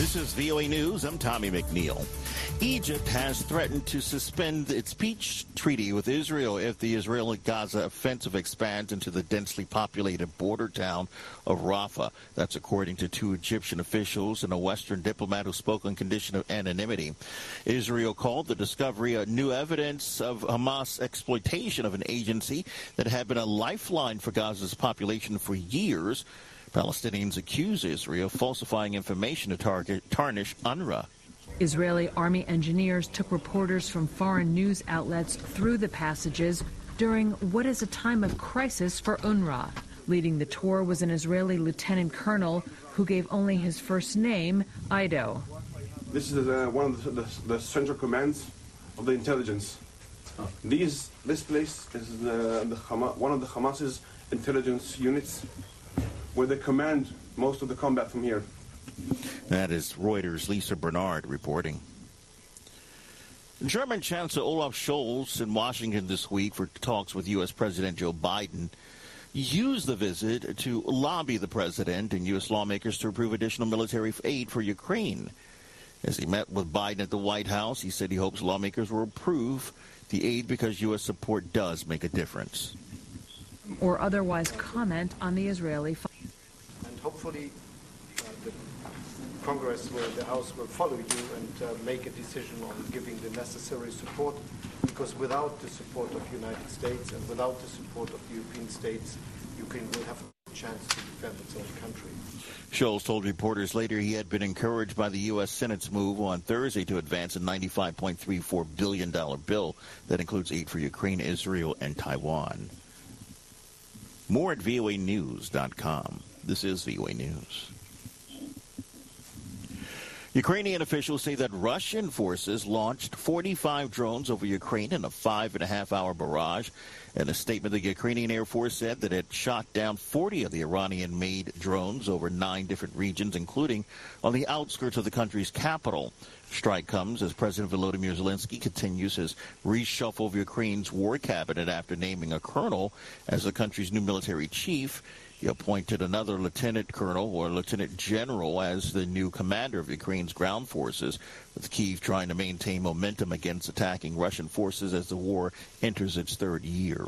This is VOA News. I'm Tommy McNeil. Egypt has threatened to suspend its peace treaty with Israel if the Israeli-Gaza offensive expands into the densely populated border town of Rafah. That's according to two Egyptian officials and a Western diplomat who spoke on condition of anonymity. Israel called the discovery a new evidence of Hamas' exploitation of an agency that had been a lifeline for Gaza's population for years. Palestinians accuse Israel of falsifying information to tarnish UNRWA. Israeli army engineers took reporters from foreign news outlets through the passages during what is a time of crisis for UNRWA. Leading the tour was an Israeli lieutenant colonel who gave only his first name, Ido. This is one of the central commands of the intelligence. This place is one of the Hamas's intelligence units, where they command most of the combat from here. That is Reuters' Lisa Bernard reporting. German Chancellor Olaf Scholz in Washington this week for talks with U.S. President Joe Biden used the visit to lobby the president and U.S. lawmakers to approve additional military aid for Ukraine. As he met with Biden at the White House, he said he hopes lawmakers will approve the aid because U.S. support does make a difference. Or otherwise comment on the Israeli. And hopefully the Congress, the House will follow you and make a decision on giving the necessary support, because without the support of the United States and without the support of the European states, Ukraine will have a chance to defend its own country. Scholz told reporters later he had been encouraged by the U.S. Senate's move on Thursday to advance a $95.34 billion bill that includes aid for Ukraine, Israel, and Taiwan. More at voanews.com. This is VOA News. Ukrainian officials say that Russian forces launched 45 drones over Ukraine in a 5.5-hour barrage. In a statement, the Ukrainian Air Force said that it shot down 40 of the Iranian-made drones over 9 different regions, including on the outskirts of the country's capital. Strike comes as President Volodymyr Zelensky continues his reshuffle of Ukraine's war cabinet after naming a colonel as the country's new military chief. He appointed another lieutenant colonel or lieutenant general as the new commander of Ukraine's ground forces, with Kyiv trying to maintain momentum against attacking Russian forces as the war enters its third year.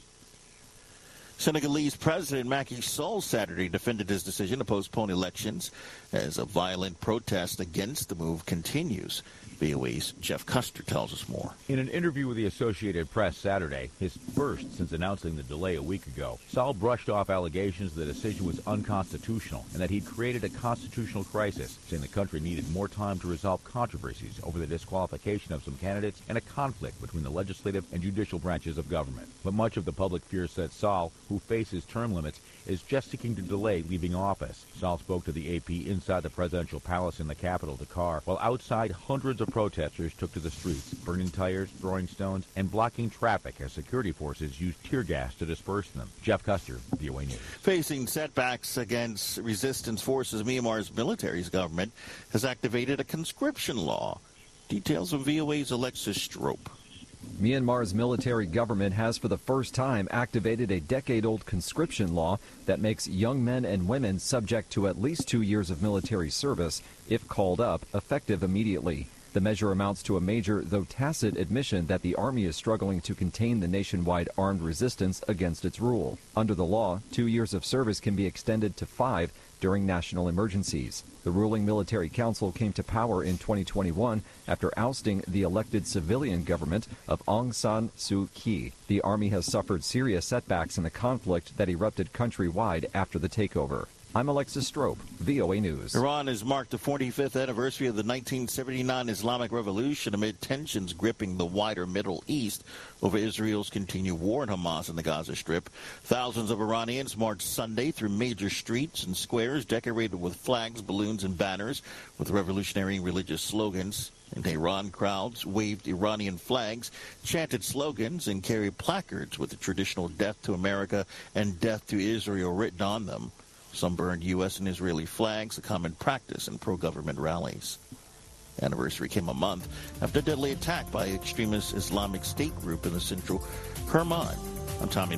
Senegalese President Macky Sall Saturday defended his decision to postpone elections as a violent protest against the move continues. VOA's Jeff Custer tells us more. In an interview with the Associated Press Saturday, his first since announcing the delay a week ago, Sall brushed off allegations the decision was unconstitutional and that he'd created a constitutional crisis, saying the country needed more time to resolve controversies over the disqualification of some candidates and a conflict between the legislative and judicial branches of government. But much of the public fear, said Sall, who faces term limits, is just seeking to delay leaving office. Sall spoke to the AP inside the presidential palace in the capital, Dakar, while outside hundreds of protesters took to the streets, burning tires, throwing stones, and blocking traffic as security forces used tear gas to disperse them. Jeff Custer, VOA News. Facing setbacks against resistance forces, Myanmar's military's government has activated a conscription law. Details of VOA's Alexis Strope. Myanmar's military government has for the first time activated a decade-old conscription law that makes young men and women subject to at least 2 years of military service if called up, effective immediately. The measure amounts to a major, though tacit, admission that the army is struggling to contain the nationwide armed resistance against its rule. Under the law, 2 years of service can be extended to 5 during national emergencies. The ruling military council came to power in 2021 after ousting the elected civilian government of Aung San Suu Kyi. The army has suffered serious setbacks in the conflict that erupted countrywide after the takeover. I'm Alexis Strope, VOA News. Iran has marked the 45th anniversary of the 1979 Islamic Revolution amid tensions gripping the wider Middle East over Israel's continued war on Hamas in the Gaza Strip. Thousands of Iranians marched Sunday through major streets and squares decorated with flags, balloons, and banners with revolutionary religious slogans. In Tehran, crowds waved Iranian flags, chanted slogans, and carried placards with the traditional "Death to America" and "Death to Israel" written on them. Some burned U.S. and Israeli flags, a common practice in pro-government rallies. The anniversary came a month after a deadly attack by extremist Islamic State group in the central Kerman. I'm Tommy